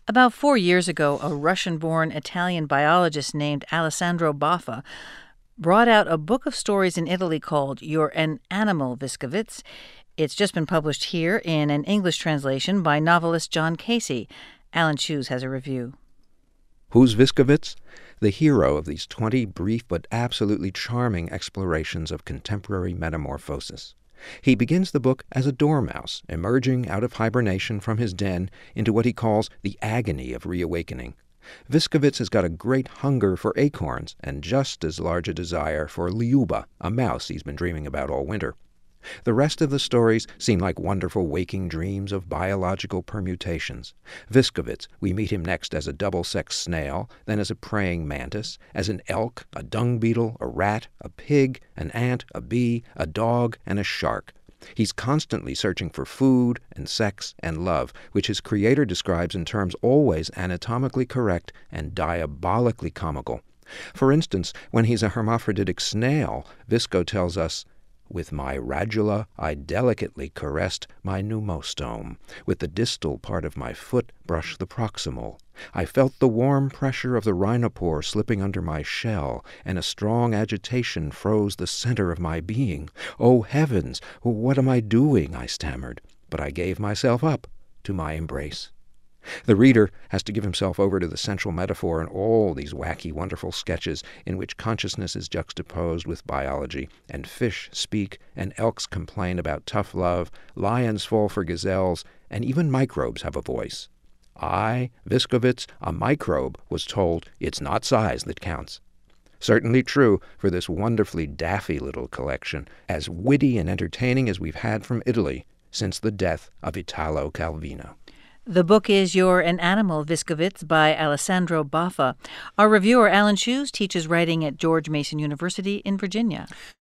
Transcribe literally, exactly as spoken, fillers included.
About four years ago, a Russian-born Italian biologist named Alessandro Baffa brought out a book of stories in Italy called You're an Animal, Viscovitz. It's just been published here in an English translation by novelist John Casey. Alan Shoes has a review. Who's Viscovitz? The hero of these twenty brief but absolutely charming explorations of contemporary metamorphosis. He begins the book as a dormouse, emerging out of hibernation from his den into what he calls the agony of reawakening. Viscovitz has got a great hunger for acorns and just as large a desire for Lyuba, a mouse he's been dreaming about all winter. The rest of the stories seem like wonderful waking dreams of biological permutations. Viscovitz, we meet him next as a double-sexed snail, then as a praying mantis, as an elk, a dung beetle, a rat, a pig, an ant, a bee, a dog, and a shark. He's constantly searching for food and sex and love, which his creator describes in terms always anatomically correct and diabolically comical. For instance, when he's a hermaphroditic snail, Visco tells us, "With my radula I delicately caressed my pneumostome. With the distal part of my foot brushed the proximal. I felt the warm pressure of the rhinopore slipping under my shell, and a strong agitation froze the center of my being. Oh, heavens! What am I doing?" I stammered. But I gave myself up to my embrace. The reader has to give himself over to the central metaphor in all these wacky, wonderful sketches in which consciousness is juxtaposed with biology, and fish speak, and elks complain about tough love, lions fall for gazelles, and even microbes have a voice. I, Viscovitz, a microbe, was told it's not size that counts. Certainly true for this wonderfully daffy little collection, as witty and entertaining as we've had from Italy since the death of Italo Calvino. The book is You're an Animal, Viscovitz by Alessandro Baffa. Our reviewer, Alan Shoes, teaches writing at George Mason University in Virginia.